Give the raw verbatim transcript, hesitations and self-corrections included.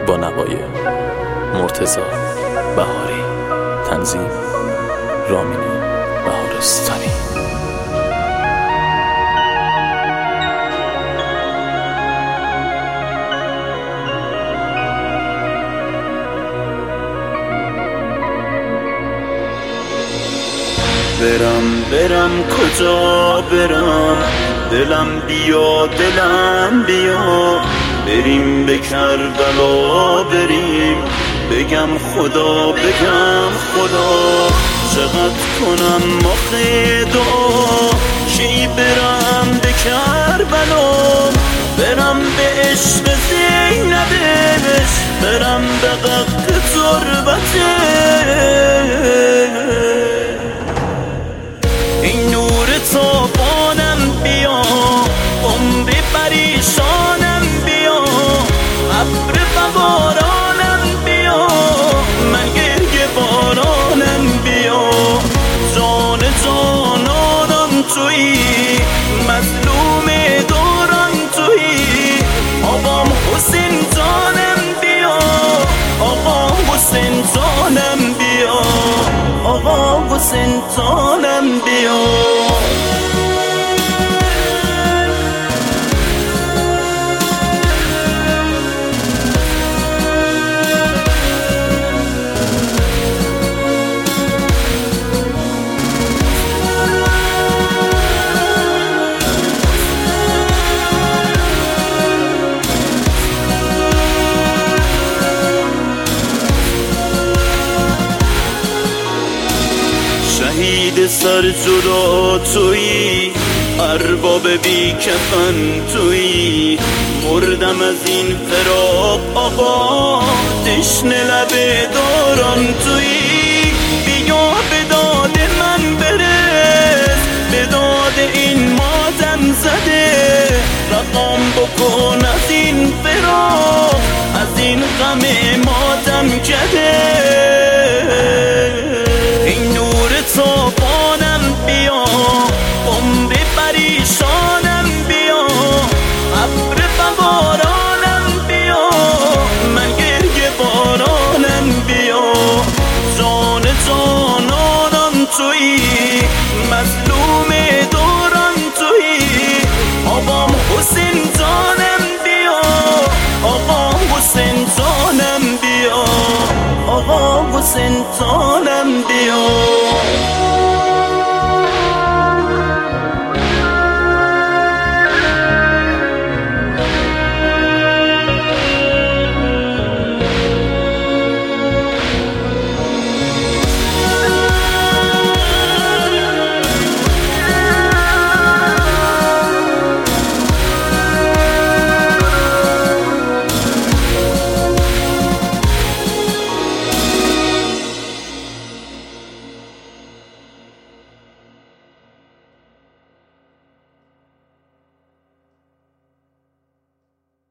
با نوای مرتضی بهاری، تنظیم رامین بهارستانی. برم برم کجا برم، دلم بیا دلم بیا، بریم به کربلا بریم، بگم خدا بگم خدا، چقدر کنم آخه دعا، کی برم به کربلا، برم به عشق زینبش، برم به غق تربتش. این نور تابانم بیا، عمر پریشانم بیا، ابر بهارانم بیا، من گریه بارانم بیا، جان جانانم تویی، مظلوم دوران تویی، آقام حسین جانم بیا، آقا حسین جانم بیا، آقا حسین جانم بیا. شهید سر جدا تویی، ارباب بی کفن تویی، مردم از این فراق آقا، تشنه لب داران تویی، بیا به داد من برس، به داد این ماتم زده، رقم بکن از این فراق، از این غم ماتم کده. این نور تابانم بیا، عمر پریشانم بیا، ابر بهارانم بیا، من گریه بارانم بیا، جان جانانم تویی، مظلوم دوران تویی، آقام حسین جانم بیا، آقا حسین جانم بیا، آقا حسین جانم بیا.